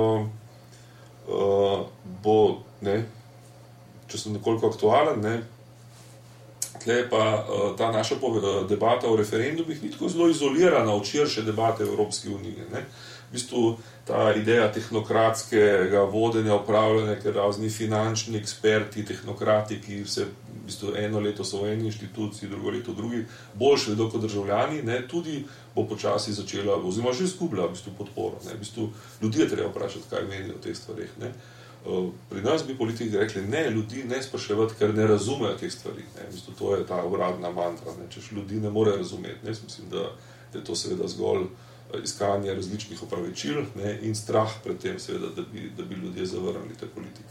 bo, ne, če sem nekoliko aktualen, ne, tle pa ta naša debata o referendumih ni tako zelo izolirana od širše debate v Evropski uniji. Ne. V bistvu ta ideja tehnokratskega vodenja, upravljanja, ker razni finančni eksperti, tehnokrati, ki se v bistvu eno leto so v eni inštituciji, drugo leto v drugi, boljše vedo kot državljani, ne, tudi bo počasi začela, oziroma že izgubila v bistvu podporo. Ne. V bistvu ljudi je treba vprašati, kaj menijo o teh stvareh. Ne. Pri nas bi politiki rekli, ne, ljudi ne spraševati, ker ne razumejo teh stvari. Ne. V bistvu to je ta uradna mantra, ne. Češ ljudi ne more razumeti. Ne. Mislim, da je to seveda zgolj iskanje različnih opravičil, ne, in strah pred tem, seveda, da bi ljudje zavrnili te politike.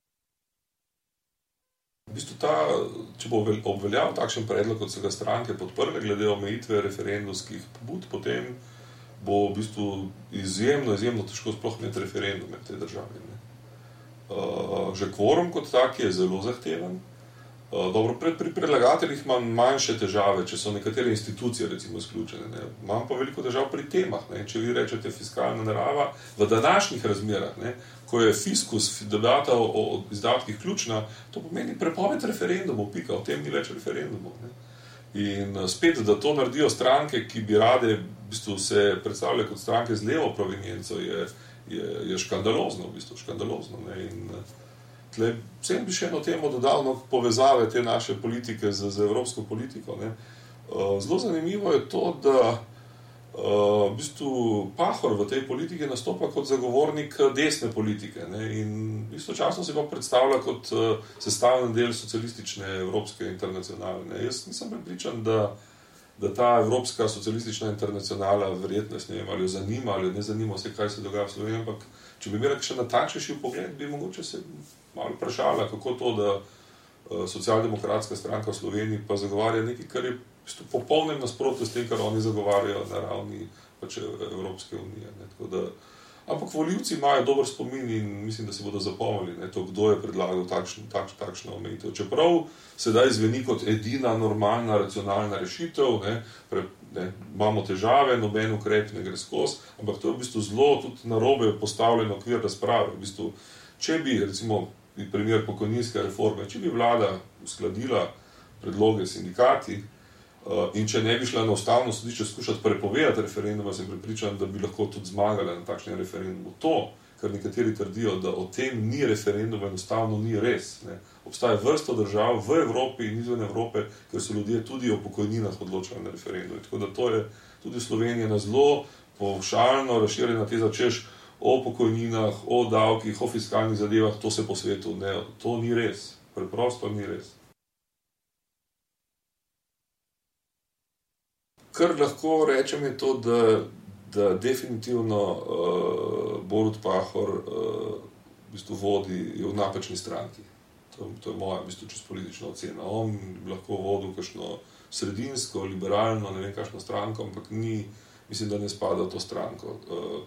V bistvu če bo obveljal takšen predlog, kot so ga stranke podprle glede omejitve referendumskih pobud, potem bo v bistvu izjemno težko sploh imeti referendume v tej državi. Ne. Že kvorum kot tak je zelo zahteven. Dobro, pri predlagateljih imam manjše težave, če so nekatere institucije recimo izključene. Ne. Imam pa veliko težav pri temah. Ne. Če vi rečete fiskalna narava, v današnjih razmerah, ne, ko je fiskus, debata o izdatkih ključna, to pomeni prepoved referendumov, pika, o tem ni več referendumov. Ne. In spet, da to naredijo stranke, ki bi rade v bistvu se predstavljajo kot stranke z levo provenienco, je škandalozno, v bistvu škandalozno. Ne. In vsem bi še eno temo dodal, povezave te naše politike z evropsko politiko. Ne. Zelo zanimivo je to, da v bistvu Pahor v tej politiki nastopa kot zagovornik desne politike, ne, in istočasno se pa predstavlja kot sestavljen del socialistične evropske internacionale. Ne. Jaz nisem prepričan, da ta evropska socialistična internacionala, verjetno ne vem, ali jo zanima ali ne zanima vse, kaj se dogaja v Sloveniji, ampak če bi imela še natančnejši pogled, bi mogoče se malo vprašala, kako to, da Socialdemokratska stranka v Sloveniji pa zagovarja nekaj, kar je v popolnem nasprotju s tem, kar oni zagovarjajo na ravni pač Evropske unije. Ampak volivci imajo dober spomin in mislim, da se bodo zapomnili to, kdo je predlagal takšno omejitev. Čeprav sedaj zveni kot edina normalna, racionalna rešitev, imamo težave, noben ukrep ne gre skozi, ampak to je v bistvu zelo tudi narobe postavljeno okvir razprave. V bistvu, če bi, recimo, primer pokojninske reforme, če bi vlada uskladila predloge sindikati in če ne bi šla na ustavno sodišče skušati prepovedati referenduma, sem prepričan, da bi lahko tudi zmagala na takšnem referendumu. To, kar nekateri trdijo, da o tem ni referenduma, enostavno ni res. Obstaja vrsto držav v Evropi in izven Evrope, ker so ljudje tudi o pokojninah odločali na referendumu. Tako da to je tudi Slovenija na zelo povšalno razširjena teza, češ o pokojninah, o davkih, o fiskalnih zadevah, to se po svetu ne. To ni res. Preprosto ni res. Kar lahko rečem je to, da definitivno Borut Pahor v bistvu vodi v napačni stranki. To je moja v bistvu čisto politična ocena. On lahko vodil kakšno sredinsko, liberalno, ne vem kakšno stranko, ampak mislim, da ne spada v to stranko.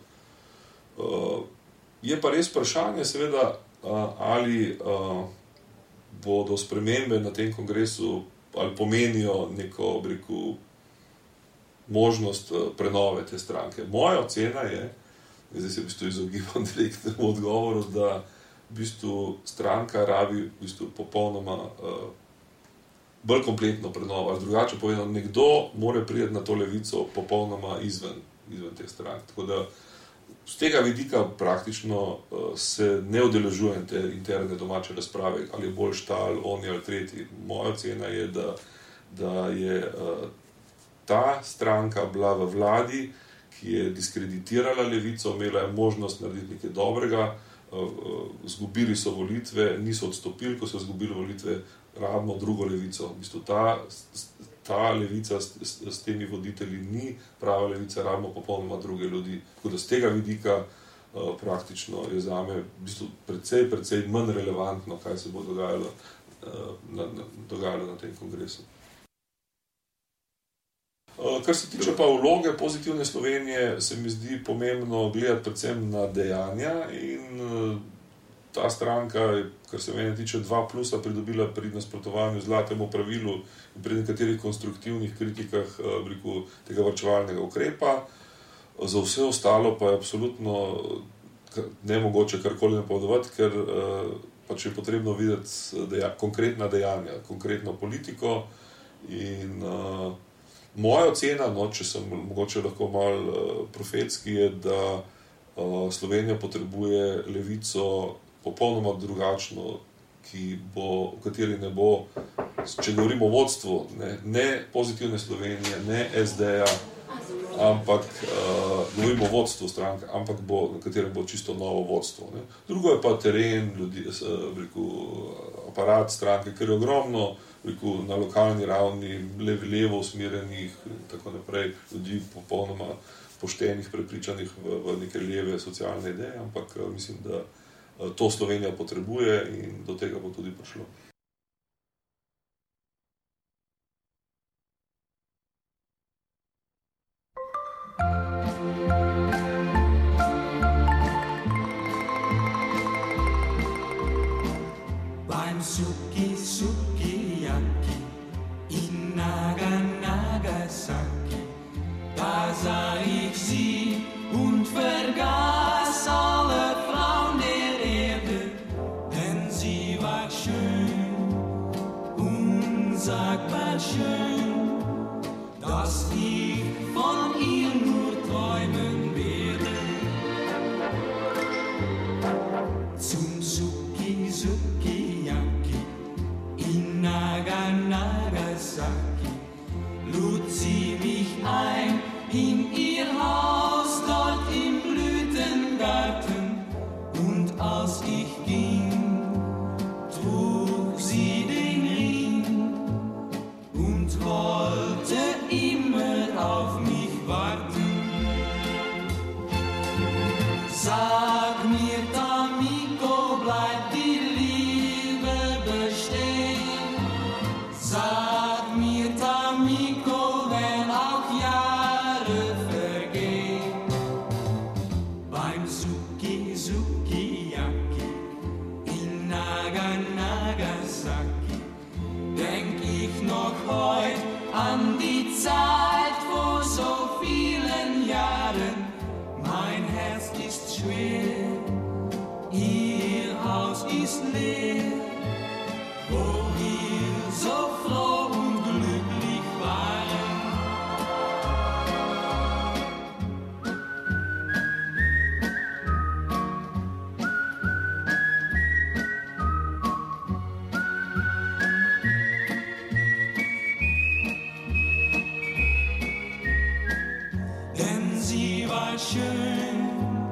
Je pa res vprašanje, seveda, ali bodo spremembe na tem kongresu ali pomenijo neko, možnost prenove te stranke. Moja ocena je, zdaj se v bistvu izogibam direktnemu odgovoru, da v bistvu stranka rabi v bistvu popolnoma bolj kompletno prenovo. Ali drugače povedano, nekdo mora priti na to levico popolnoma izven teh strank. Tako da z tega vidika praktično se ne udeležujem te interne domače razprave, ali je bolj Štal, oni ali tretji. Moja ocena je, da je ta stranka bila v vladi, ki je diskreditirala levico, imela je možnost narediti nekaj dobrega, zgubili so volitve, niso odstopili, ko so zgubili volitve, rabimo drugo levico. V bistvu ta levica s temi voditelji ni prava levica, rabimo popolnoma druge ljudi. Tako da z tega vidika praktično je zame v bistvu precej manj relevantno, kaj se bo dogajalo na tem kongresu. Kar se tiče pa vloge Pozitivne Slovenije, se mi zdi pomembno gledati predvsem na dejanja in ta stranka, kar se mene tiče 2+ pridobila pri nasprotovanju zlatemu pravilu in pri nekaterih konstruktivnih kritikah tega varčevalnega ukrepa. Za vse ostalo pa je absolutno nemogoče karkoli napovedovati, ker pač je potrebno videti konkretna dejanja, konkretno politiko in moja ocena, če sem mogoče lahko malo profetski, je, da Slovenija potrebuje levico popolnoma drugačno, v kateri ne bo, če govorimo o vodstvu, ne Pozitivne Slovenije, ne SD-ja, ampak govorimo o vodstvu stranke, ampak v katerem bo čisto novo vodstvo. Drugo je pa teren, aparat stranke, ker je ogromno na lokalni ravni, levo usmerjenih in tako naprej, ljudi popolnoma poštenih, prepričanih v neke leve socialne ideje, ampak mislim, da to Slovenija potrebuje in do tega bo tudi prišlo. Nagasaki, da sah ich sie und vergaß alle Frauen der Erde, denn sie war schön, unsagbar schön, dass ich von ihr nur träumen werde. Zum Sukiyaki in Nagasaki lud sie mich ein in ihr Haus dort im Blütengarten, und als ich ging, trug sie den Ring und wollte immer auf mich warten. Sag mir, Tamiko, bleibt die Liebe bestehen? schwer, ihr Haus ist leer, wo wir so froh und glücklich waren. Denn sie war schön,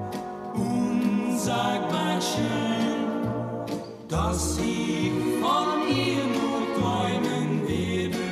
unsagbar schön, dass ich von ihr nur träumen werde.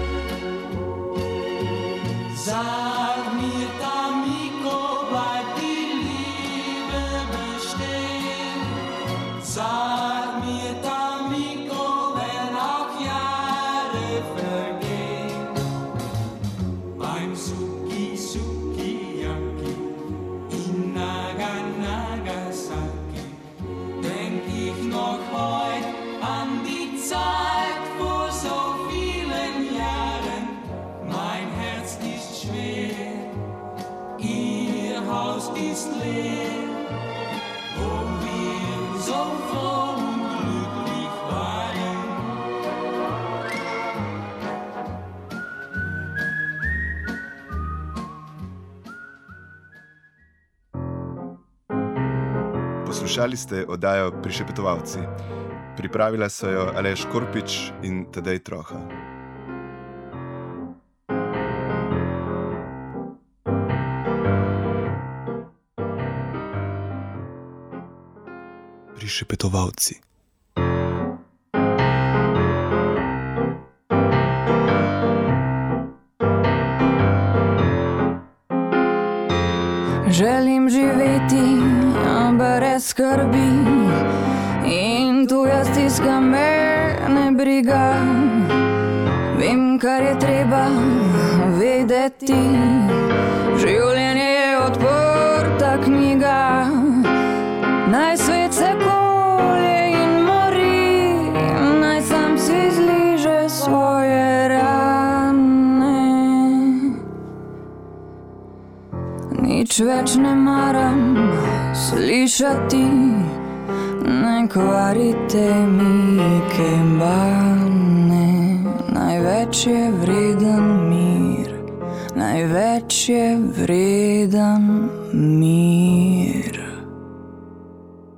Sag mir, Tamiko, bleibt die Liebe bestehen. Sag mir, Tamiko, wenn auch Jahre vergehen. Beim Sukiyaki in Nagasaki denk ich noch heut an die Zeit vor so vielen Jahren. Mein Herz ist schwer, ihr Haus ist leer, wo wir so froh und glücklich waren. Poslušali ste oddajo Prišepetovalci. Pripravila so jo Aleš Korpič in Tadej Troha. Prišepetovalci. Želim živeti brez skrbi in tuja stiska me ne briga. Vem, kar je treba vedeti, življenje je odprta knjiga. Naj svet se kolje in mori, naj sam si zliže svoje rane. Nič več ne maram slišati, ne kvarite mi kembane. Največ je vreden mir, največ je vreden mir.